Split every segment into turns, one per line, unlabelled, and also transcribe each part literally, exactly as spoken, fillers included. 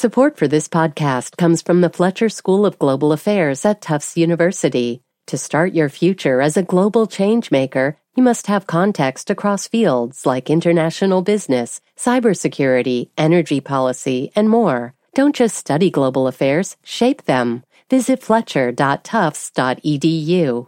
Support for this podcast comes from the Fletcher School of Global Affairs at Tufts University. To start your future as a global changemaker, you must have context across fields like international business, cybersecurity, energy policy, and more. Don't just study global affairs, shape them. Visit fletcher dot tufts dot e d u.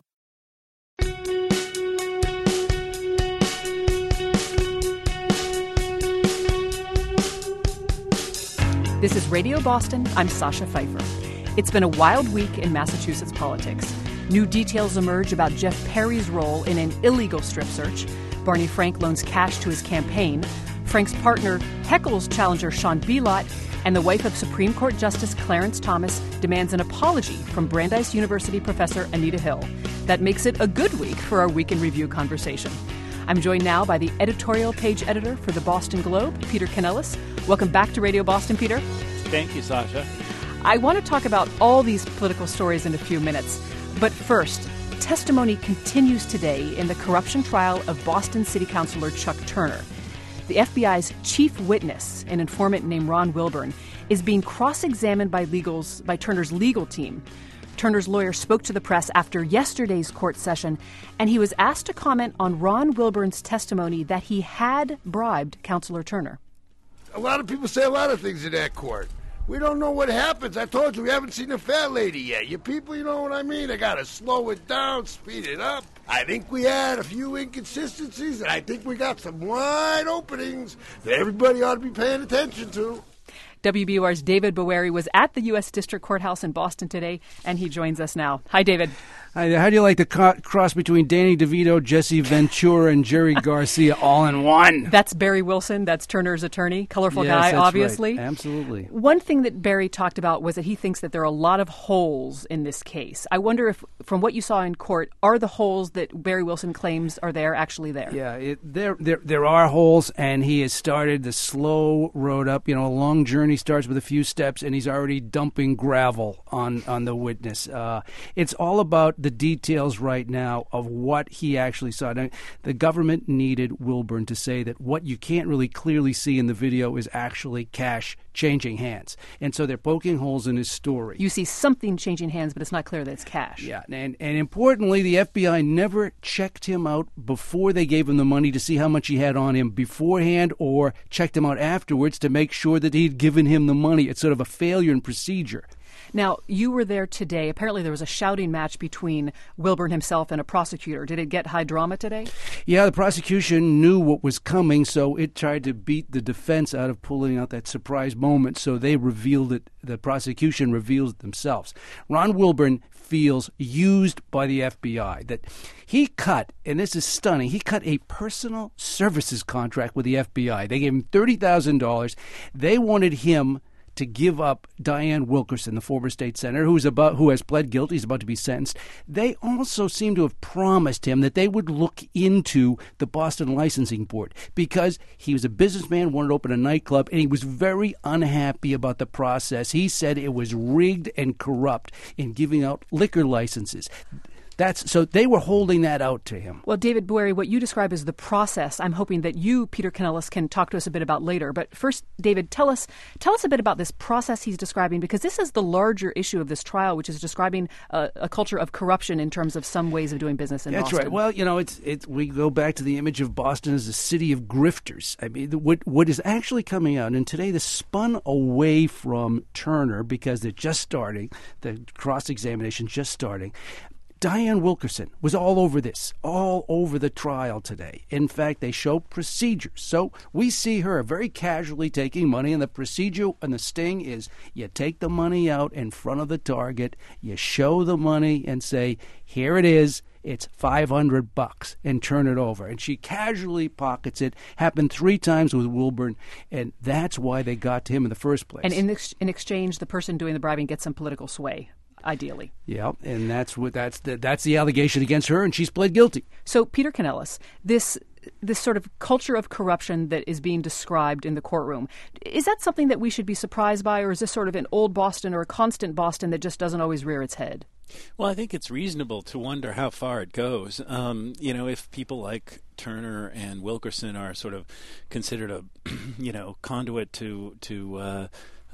This is Radio Boston. I'm Sasha Pfeiffer. It's been a wild week in Massachusetts politics. New details emerge about Jeff Perry's role in an illegal strip search. Barney Frank loans cash to his campaign. Frank's partner heckles challenger Sean Belot. And the wife of Supreme Court Justice Clarence Thomas demands an apology from Brandeis University professor Anita Hill. That makes it a good week for our Week in Review conversation. I'm joined now by the editorial page editor for the Boston Globe, Peter Canellis. Welcome back to Radio Boston, Peter.
Thank you, Sasha.
I want to talk about all these political stories in a few minutes. But first, testimony continues today in the corruption trial of Boston City Councilor Chuck Turner. The F B I's chief witness, an informant named Ron Wilburn, is being cross-examined by legals by Turner's legal team. Turner's lawyer spoke to the press after yesterday's court session, and he was asked to comment on Ron Wilburn's testimony that he had bribed Councilor Turner.
A lot of people say a lot of things in that court. We don't know what happens. I told you, we haven't seen the fat lady yet. You people, you know what I mean? I got to slow it down, speed it up. I think we had a few inconsistencies, and I think we got some wide openings that everybody ought to be paying attention to.
W B U R's David Bowery was at the U S District Courthouse in Boston today, and he joins us now. Hi, David.
Hi, how do you like the co- cross between Danny DeVito, Jesse Ventura, and Jerry Garcia all in one?
That's Barry Wilson. That's Turner's attorney. Colorful
yes,
guy,
that's
obviously.
Right. Absolutely.
One thing that Barry talked about was that he thinks that there are a lot of holes in this case. I wonder if, from what you saw in court, are the holes that Barry Wilson claims are there actually there?
Yeah, it, there, there, there are holes, and he has started the slow road up. You know, a long journey starts with a few steps, and he's already dumping gravel on, on the witness. Uh, it's all about the details right now of what he actually saw. Now, the government needed Wilburn to say that what you can't really clearly see in the video is actually cash changing hands. And so they're poking holes in his story.
You see something changing hands, but it's not clear that it's cash.
Yeah, and, and importantly, the F B I never checked him out before they gave him the money to see how much he had on him beforehand, or checked him out afterwards to make sure that he'd given him the money. It's sort of a failure in procedure.
Now, you were there today. Apparently there was a shouting match between Wilburn himself and a prosecutor. Did it get high drama today? Yeah,
the prosecution knew what was coming, so it tried to beat the defense out of pulling out that surprise moment. So they revealed it. The prosecution reveals it themselves. Ron Wilburn feels used by the F B I, that he cut, and this is stunning, he cut a personal services contract with the F B I. They gave him thirty thousand dollars. They wanted him to give up Diane Wilkerson, the former state senator, who's about who has pled guilty, he's about to be sentenced. They also seem to have promised him that they would look into the Boston Licensing Board, because he was a businessman, wanted to open a nightclub, and he was very unhappy about the process. He said it was rigged and corrupt in giving out liquor licenses. That's so they were holding that out to him.
Well, David Bowery, what you describe as the process, I'm hoping that you, Peter Canellis, can talk to us a bit about later. But first, David, tell us tell us a bit about this process he's describing, because this is the larger issue of this trial, which is describing a, a culture of corruption in terms of some ways of doing business in
That's
Boston.
That's right. Well, you know, it's it's we go back to the image of Boston as a city of grifters. I mean, what what is actually coming out, and today this spun away from Turner because they're just starting, the cross-examination just starting. Diane Wilkerson was all over this, all over the trial today. In fact, they show procedures. So we see her very casually taking money, and the procedure and the sting is you take the money out in front of the target, you show the money and say, here it is, it's five hundred bucks, and turn it over. And she casually pockets it. Happened three times with Wilburn, and that's why they got to him in the first place.
And in, ex- in exchange, the person doing the bribing gets some political sway. Ideally.
Yeah, and that's what that's the that's the allegation against her, and she's pled guilty.
So, Peter Canellis, this this sort of culture of corruption that is being described in the courtroom, is that something that we should be surprised by, or is this sort of an old Boston or a constant Boston that just doesn't always rear its head?
Well, I think it's reasonable to wonder how far it goes. Um, you know, if people like Turner and Wilkerson are sort of considered a, you know, conduit to to. Uh,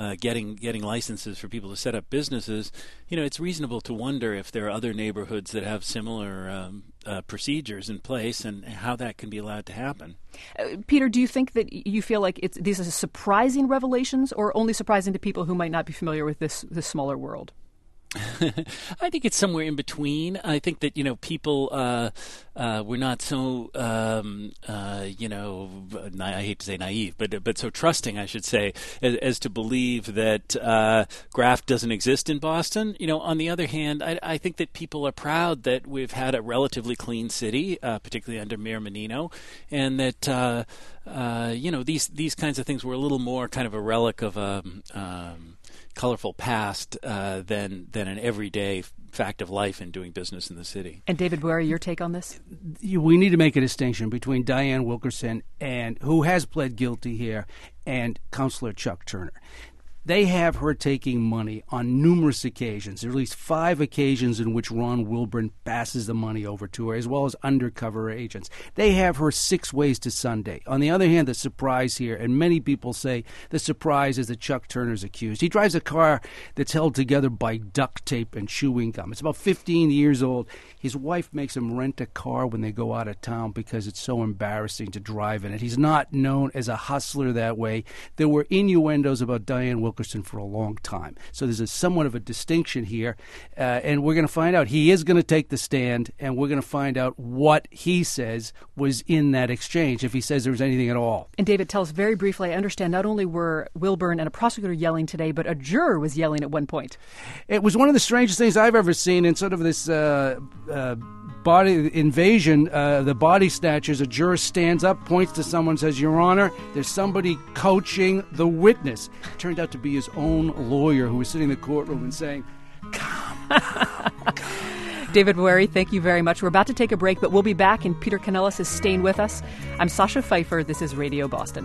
uh, getting getting licenses for people to set up businesses, you know, it's reasonable to wonder if there are other neighborhoods that have similar um, uh, procedures in place and how that can be allowed to happen.
Uh, Peter, do you think that you feel like it's, these are surprising revelations, or only surprising to people who might not be familiar with this this smaller world?
I think it's somewhere in between. I think that, you know, people uh, uh, were not so, um, uh, you know, na- I hate to say naive, but but so trusting, I should say, as, as to believe that uh, graft doesn't exist in Boston. You know, on the other hand, I, I think that people are proud that we've had a relatively clean city, uh, particularly under Mayor Menino, and that, uh, uh, you know, these, these kinds of things were a little more kind of a relic of a um, colorful past uh, than than an everyday fact of life in doing business in the city.
And David Boeri, your take on this?
We need to make a distinction between Diane Wilkerson, and who has pled guilty here, and Councilor Chuck Turner. They have her taking money on numerous occasions. There are at least five occasions in which Ron Wilburn passes the money over to her, as well as undercover agents. They have her six ways to Sunday. On the other hand, the surprise here, and many people say the surprise is that Chuck Turner's accused. He drives a car that's held together by duct tape and chewing gum. It's about fifteen years old. His wife makes him rent a car when they go out of town because it's so embarrassing to drive in it. He's not known as a hustler that way. There were innuendos about Diane Wilkerson for a long time. So there's a somewhat of a distinction here, uh, and we're going to find out. He is going to take the stand, and we're going to find out what he says was in that exchange, if he says there was anything at all.
And David, tell us very briefly, I understand not only were Wilburn and a prosecutor yelling today, but a juror was yelling at one point.
It was one of the strangest things I've ever seen in sort of this uh, uh, body invasion. Uh, the body snatchers, a juror stands up, points to someone, says, "Your Honor, there's somebody coaching the witness." It turned out to be his own lawyer who was sitting in the courtroom and saying, "Come on."
David Boeri, thank you very much. We're about to take a break, but we'll be back, and Peter Canellis is staying with us. I'm Sasha Pfeiffer. This is Radio Boston.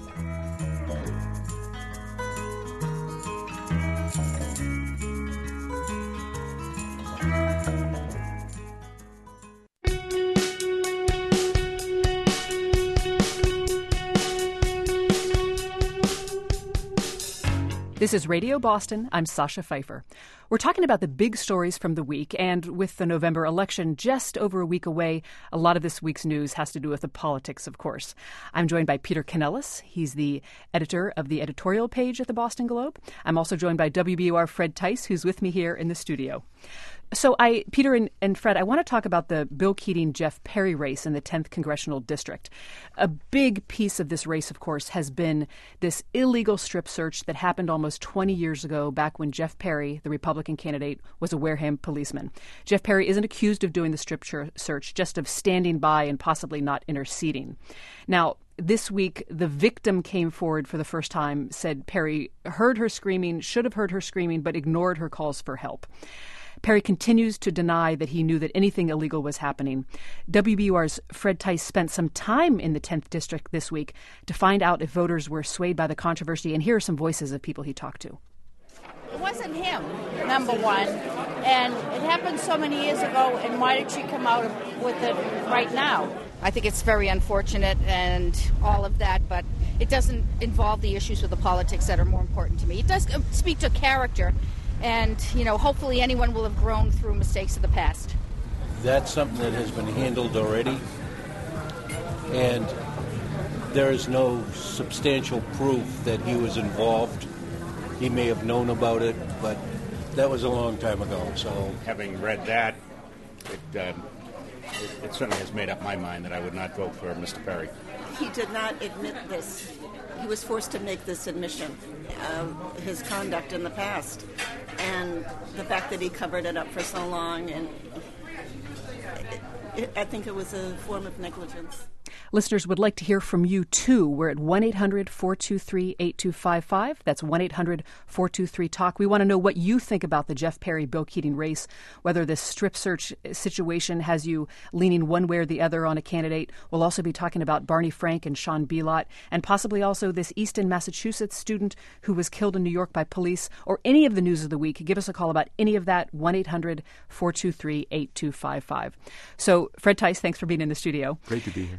This is Radio Boston. I'm Sasha Pfeiffer. We're talking about the big stories from the week, and with the November election just over a week away, a lot of this week's news has to do with the politics, of course. I'm joined by Peter Canellis. He's the editor of the editorial page at the Boston Globe. I'm also joined by W B U R Fred Tice, who's with me here in the studio. So, I, Peter and, and Fred, I want to talk about the Bill Keating-Jeff Perry race in the tenth Congressional District. A big piece of this race, of course, has been this illegal strip search that happened almost twenty years ago, back when Jeff Perry, the Republican candidate, was a Wareham policeman. Jeff Perry isn't accused of doing the strip search, just of standing by and possibly not interceding. Now, this week, the victim came forward for the first time, said Perry heard her screaming, should have heard her screaming, but ignored her calls for help. Perry continues to deny that he knew that anything illegal was happening. W B U R's Fred Tice spent some time in the tenth District this week to find out if voters were swayed by the controversy, and here are some voices of people he talked to.
It wasn't him, number one, and it happened so many years ago, and why did she come out with it right now? I think it's very unfortunate and all of that, but it doesn't involve the issues with the politics that are more important to me. It does speak to character. And, you know, hopefully anyone will have grown through mistakes of the past.
That's something that has been handled already. And there is no substantial proof that he was involved. He may have known about it, but that was a long time ago. So,
having read that, it, um, it, it certainly has made up my mind that I would not vote for Mister Perry.
He did not admit this. He was forced to make this admission of his conduct in the past, and the fact that he covered it up for so long, and it, it, I think it was a form of negligence.
Listeners would like to hear from you, too. We're at one eight hundred four two three eight two five five. That's one eight hundred four two three talk. We want to know what you think about the Jeff Perry-Bill Keating race, whether this strip search situation has you leaning one way or the other on a candidate. We'll also be talking about Barney Frank and Sean Belot, and possibly also this Easton, Massachusetts student who was killed in New York by police, or any of the news of the week. Give us a call about any of that, one eight hundred four two three eight two five five. So, Fred Tice, thanks for being in the studio.
Great to be here.
You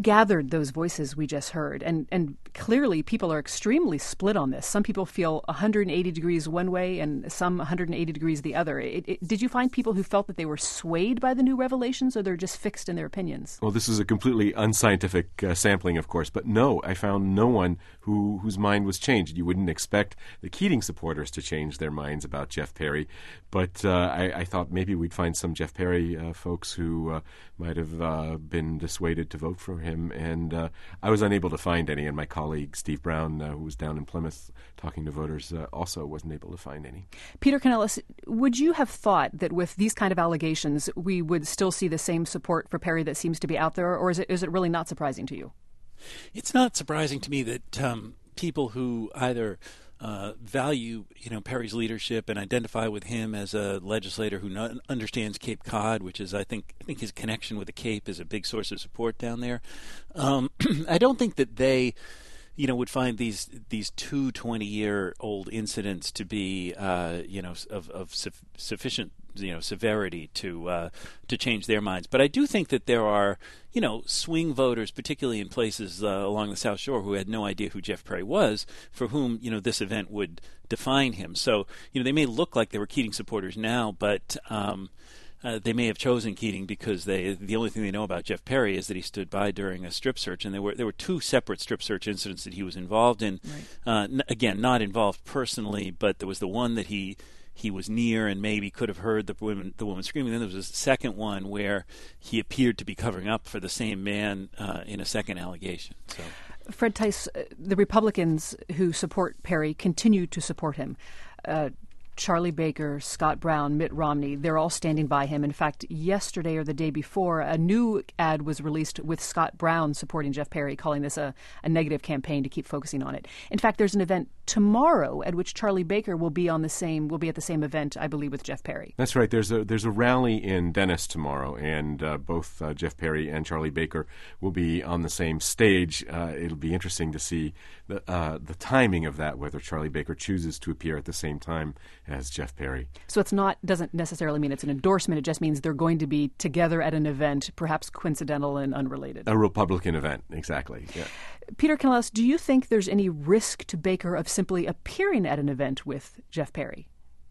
gathered those voices we just heard, and, and clearly people are extremely split on this. Some people feel one hundred eighty degrees one way and some one hundred eighty degrees the other. It, it, did you find people who felt that they were swayed by the new revelations, or they're just fixed in their opinions?
Well, this is a completely unscientific uh, sampling, of course, but no, I found no one who whose mind was changed. You wouldn't expect the Keating supporters to change their minds about Jeff Perry, but uh, I, I thought maybe we'd find some Jeff Perry uh, folks who uh, might have uh, been dissuaded to vote for him, and uh, I was unable to find any, and my colleague Steve Brown, uh, who was down in Plymouth talking to voters, uh, also wasn't able to find any.
Peter Canellis, would you have thought that with these kind of allegations we would still see the same support for Perry that seems to be out there, or is it is it really not surprising to you?
It's not surprising to me that um, people who either Uh, value, you know, Perry's leadership and identify with him as a legislator who no- understands Cape Cod, which is, I think, I think his connection with the Cape is a big source of support down there. Um, I don't think that they, you know, would find these these two twenty-year-old incidents to be, uh, you know, of, of su- sufficient, you know, severity to uh, to change their minds. But I do think that there are, you know, swing voters, particularly in places uh, along the South Shore, who had no idea who Jeff Perry was, for whom, you know, this event would define him. So, you know, they may look like they were Keating supporters now, but um, uh, they may have chosen Keating because they the only thing they know about Jeff Perry is that he stood by during a strip search, and there were there were two separate strip search incidents that he was involved in. Right. Uh, n- again, not involved personally, but there was the one that he. he was near and maybe could have heard the woman, the woman screaming. Then there was a second one where he appeared to be covering up for the same man uh, in a second allegation. So,
Fred Tice, uh, the Republicans who support Perry continue to support him. Uh, Charlie Baker, Scott Brown, Mitt Romney, they're all standing by him. In fact, yesterday or the day before, a new ad was released with Scott Brown supporting Jeff Perry, calling this a, a negative campaign to keep focusing on it. In fact, there's an event tomorrow at which Charlie Baker will be on the same will be at the same event, I believe, with Jeff Perry.
That's right. There's a there's a rally in Dennis tomorrow, and uh, both uh, Jeff Perry and Charlie Baker will be on the same stage. Uh, it'll be interesting to see the uh, the timing of that, whether Charlie Baker chooses to appear at the same time as Jeff Perry.
So it's not doesn't necessarily mean it's an endorsement. It just means they're going to be together at an event, perhaps coincidental and unrelated.
A Republican event, exactly. Yeah.
Peter Canellis, do you think there's any risk to Baker of simply appearing at an event with Jeff Perry?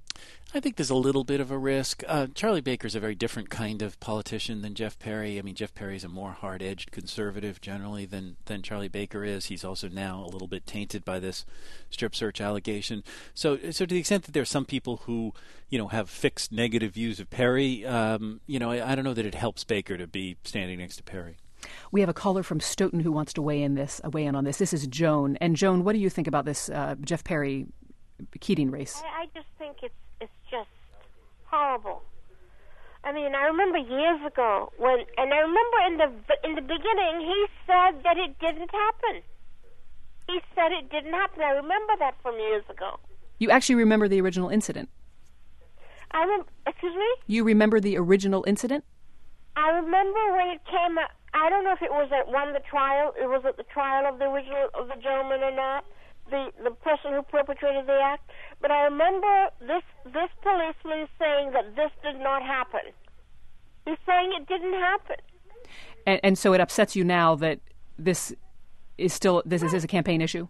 I think there's a little bit of a risk. Uh, Charlie Baker's a very different kind of politician than Jeff Perry. I mean, Jeff Perry's a more hard-edged conservative generally than, than Charlie Baker is. He's also now a little bit tainted by this strip search allegation. So, so to the extent that there are some people who, you know, have fixed negative views of Perry, um, you know, I, I don't know that it helps Baker to be standing next to Perry.
We have a caller from Stoughton who wants to weigh in this, uh, weigh in on this. This is Joan. And Joan, what do you think about this uh, Jeff Perry Keating race?
I, I just think it's it's just horrible. I mean, I remember years ago when, and I remember in the in the beginning he said that it didn't happen. He said it didn't happen. I remember that from years ago.
You actually remember the original incident?
I remember. Excuse me?
You remember the original incident?
I remember when it came out. I don't know if it was at one the trial. It was at the trial of the original of the gentleman or not, the the person who perpetrated the act. But I remember this this policeman saying that this did not happen. He's saying it didn't happen.
And, and so it upsets you now that this is still this is, is a campaign issue.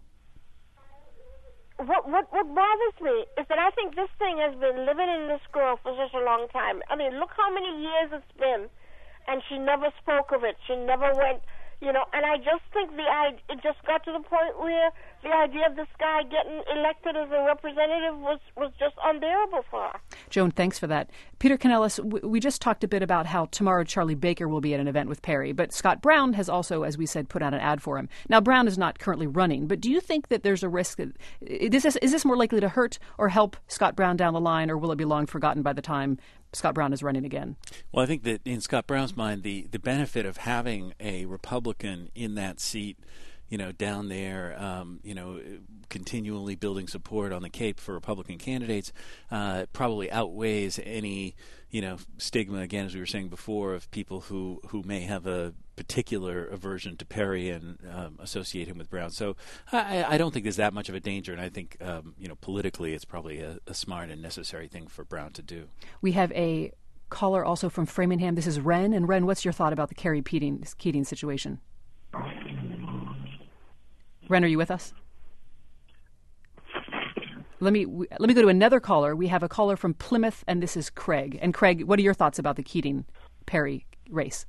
What what what bothers me is that I think this thing has been living in this girl for such a long time. I mean, look how many years it's been. And she never spoke of it. She never went, you know, and I just think the it just got to the point where the idea of this guy getting elected as a representative was, was just unbearable for her.
Joan, thanks for that. Peter Canellis, we just talked a bit about how tomorrow Charlie Baker will be at an event with Perry, but Scott Brown has also, as we said, put out an ad for him. Now, Brown is not currently running, but do you think that there's a risk that is this, is this more likely to hurt or help Scott Brown down the line, or will it be long forgotten by the time Scott Brown is running again?
Well, I think that in Scott Brown's mind, the, the benefit of having a Republican in that seat, you know, down there, um, you know, continually building support on the Cape for Republican candidates, uh, probably outweighs any, you know, stigma, again, as we were saying before, of people who, who may have a particular aversion to Perry and um, associate him with Brown. So I, I don't think there's that much of a danger, and I think, um, you know, politically it's probably a, a smart and necessary thing for Brown to do.
We have a caller also from Framingham. This is Ren. And Ren, what's your thought about the Kerry Keating, Keating situation? Ren, are you with us? Let me let me go to another caller. We have a caller from Plymouth, and this is Craig. And Craig, what are your thoughts about the Keating-Perry race?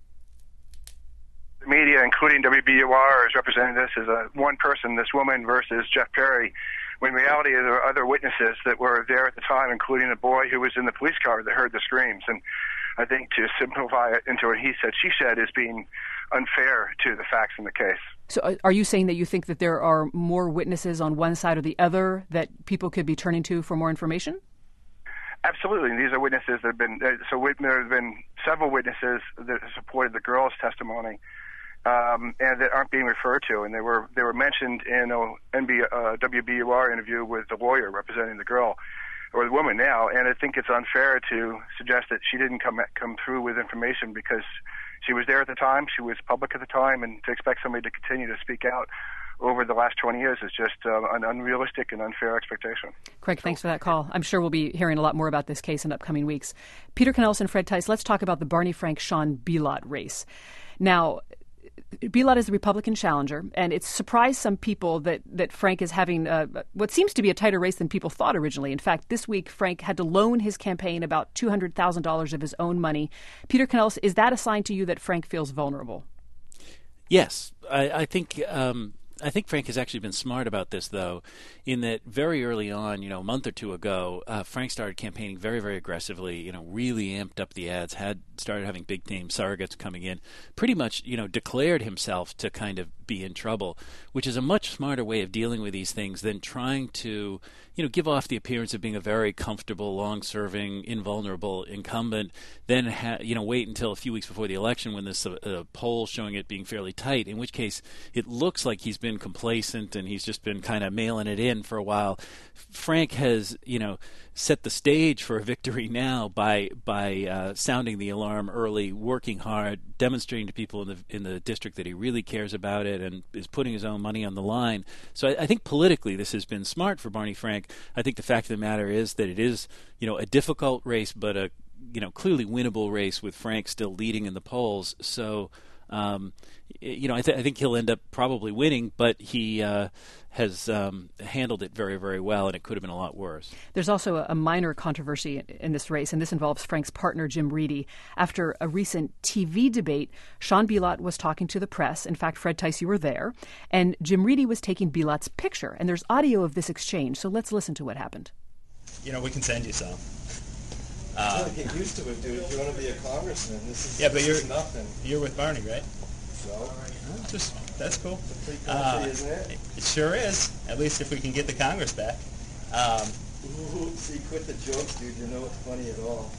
The media, including W B U R, is representing this as a one person, this woman versus Jeff Perry, when in reality there are other witnesses that were there at the time, including a boy who was in the police car that heard the screams. And I think to simplify it into what he said, she said, is being unfair to the facts in the case.
So are you saying that you think that there are more witnesses on one side or the other that people could be turning to for more information?
Absolutely. These are witnesses that have been, uh, so there have been several witnesses that have supported the girl's testimony um, and that aren't being referred to. And they were they were mentioned in a N B, uh, W B U R interview with the lawyer representing the girl, or the woman now. And I think it's unfair to suggest that she didn't come come through with information because she was there at the time, she was public at the time, and to expect somebody to continue to speak out over the last twenty years is just uh, an unrealistic and unfair expectation.
Craig, thanks for that call. I'm sure we'll be hearing a lot more about this case in upcoming weeks. Peter Canellis and Fred Tice, let's talk about the Barney Frank-Sean Belot race. Now, Belot is the Republican challenger, and it's surprised some people that, that Frank is having uh, what seems to be a tighter race than people thought originally. In fact, this week, Frank had to loan his campaign about two hundred thousand dollars of his own money. Peter Canellis, is that a sign to you that Frank feels vulnerable?
Yes. I, I think... Um I think Frank has actually been smart about this, though, in that very early on, you know, a month or two ago, uh, Frank started campaigning very, very aggressively, you know, really amped up the ads, had started having big-name surrogates coming in, pretty much, you know, declared himself to kind of be in trouble, which is a much smarter way of dealing with these things than trying to, you know, give off the appearance of being a very comfortable, long-serving, invulnerable incumbent, then, ha- you know, wait until a few weeks before the election when there's a, a poll showing it being fairly tight, in which case it looks like he's been complacent and he's just been kind of mailing it in for a while. Frank has, you know, set the stage for a victory now by by uh, sounding the alarm early, working hard, demonstrating to people in the in the district that he really cares about it and is putting his own money on the line. So I, I think politically this has been smart for Barney Frank. I think the fact of the matter is that it is, you know, a difficult race, but a, you know, clearly winnable race with Frank still leading in the polls. So Um, you know, I, th- I think he'll end up probably winning, but he uh, has um, handled it very, very well, and it could have been a lot worse.
There's also a, a minor controversy in, in this race, and this involves Frank's partner, Jim Reedy. After a recent T V debate, Sean Belot was talking to the press. In fact, Fred Tice, you were there, and Jim Reedy was taking Belot's picture, and there's audio of this exchange, so let's listen to what happened.
You know, we can send you some.
Uh, get used to it, dude. If you want to be a congressman, this is,
yeah, but you're
nothing.
You're with Barney, right?
So,
well, just that's cool.
It's a free country,
uh,
isn't it?
It sure is. At least if we can get the Congress back. Um,
Ooh, see, quit the jokes, dude. You know it's funny at all.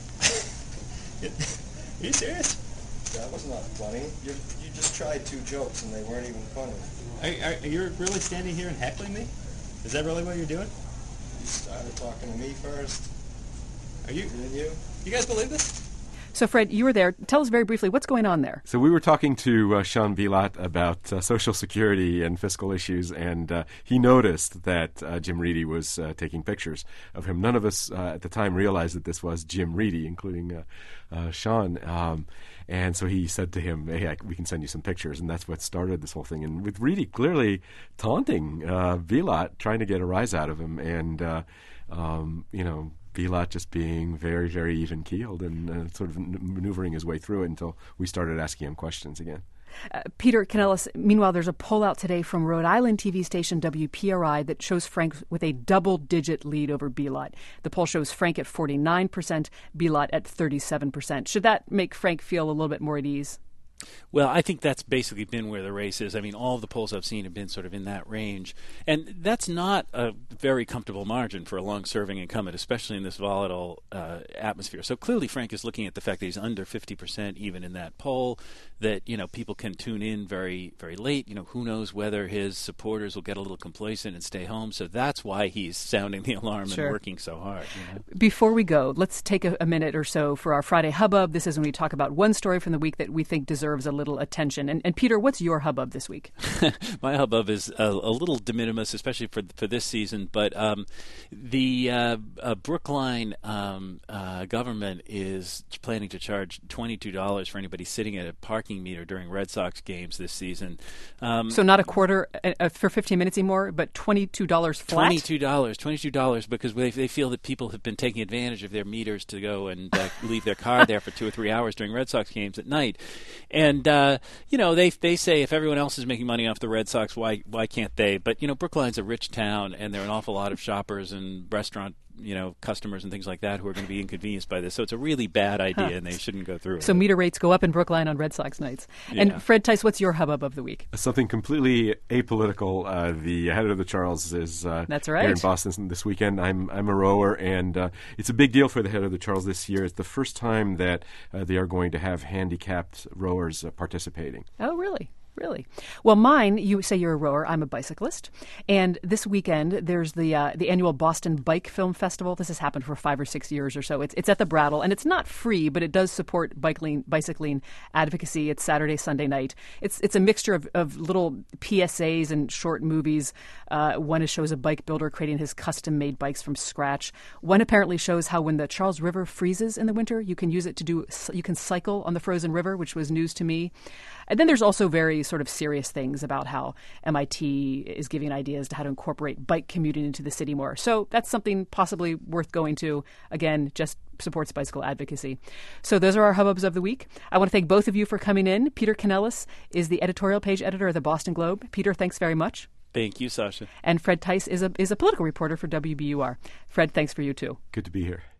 Are you serious?
That was not funny. You you just tried two jokes and they weren't even funny.
Are, are, are you really standing here and heckling me? Is that really what you're doing?
You started talking to me first.
Are you?
Didn't you?
You guys believe this?
So, Fred, you were there. Tell us very briefly, what's going on there?
So we were talking to uh, Sean Belot about uh, Social Security and fiscal issues, and uh, he noticed that uh, Jim Reedy was uh, taking pictures of him. None of us uh, at the time realized that this was Jim Reedy, including uh, uh, Sean. Um, and so he said to him, hey, I, we can send you some pictures, and that's what started this whole thing. And with Reedy clearly taunting uh, Belot, trying to get a rise out of him, and, uh, um, you know, Belot just being very, very even-keeled and uh, sort of maneuvering his way through it until we started asking him questions again.
Uh, Peter Canellis, meanwhile, there's a poll out today from Rhode Island T V station W P R I that shows Frank with a double-digit lead over Belot. The poll shows Frank at forty-nine percent, Belot at thirty-seven percent. Should that make Frank feel a little bit more at ease?
Well, I think that's basically been where the race is. I mean, all of the polls I've seen have been sort of in that range. And that's not a very comfortable margin for a long-serving incumbent, especially in this volatile uh, atmosphere. So clearly Frank is looking at the fact that he's under fifty percent even in that poll, that, you know, people can tune in very, very late. You know, who knows whether his supporters will get a little complacent and stay home. So that's why he's sounding the alarm
Sure.
and working so hard. You know?
Before we go, let's take a, a minute or so for our Friday hubbub. This is when we talk about one story from the week that we think deserves deserves a little attention. And, and Peter, what's your hubbub this week?
My hubbub is a, a little de minimis, especially for for this season. But um, the uh, uh, Brookline um, uh, government is planning to charge twenty-two dollars for anybody sitting at a parking meter during Red Sox games this season. Um,
so not a quarter uh, for fifteen minutes anymore, but twenty-two dollars flat?
twenty-two dollars. twenty-two dollars because they, they feel that people have been taking advantage of their meters to go and uh, leave their car there for two or three hours during Red Sox games at night. And, uh, you know, they they say if everyone else is making money off the Red Sox, why why can't they? But, you know, Brookline's a rich town, and there are an awful lot of shoppers and restaurant you know, customers and things like that who are going to be inconvenienced by this. So it's a really bad idea, huh. and they shouldn't go through it.
So meter rates go up in Brookline on Red Sox nights.
Yeah.
And Fred Tice, what's your hubbub of the week?
Something completely apolitical. Uh, the head of the Charles is uh,
That's right.
here in Boston this weekend. I'm I'm a rower, and uh, it's a big deal for the head of the Charles this year. It's the first time that uh, they are going to have handicapped rowers uh, participating.
Oh, really? Really? Well, mine, you say you're a rower. I'm a bicyclist. And this weekend, there's the uh, the annual Boston Bike Film Festival. This has happened for five or six years or so. It's it's at the Brattle, and it's not free, but it does support bicycling, bicycling advocacy. It's Saturday, Sunday night. It's it's a mixture of, of little P S As and short movies. Uh, one shows a bike builder creating his custom-made bikes from scratch. One apparently shows how when the Charles River freezes in the winter, you can use it to do, you can cycle on the frozen river, which was news to me. And then there's also very sort of serious things about how M I T is giving ideas to how to incorporate bike commuting into the city more. So that's something possibly worth going to. Again, just supports bicycle advocacy. So those are our hubbubs of the week. I want to thank both of you for coming in. Peter Canellis is the editorial page editor of the Boston Globe. Peter, thanks very much.
Thank you, Sasha.
And Fred Tice is a is a political reporter for W B U R. Fred, thanks for you too.
Good to be here.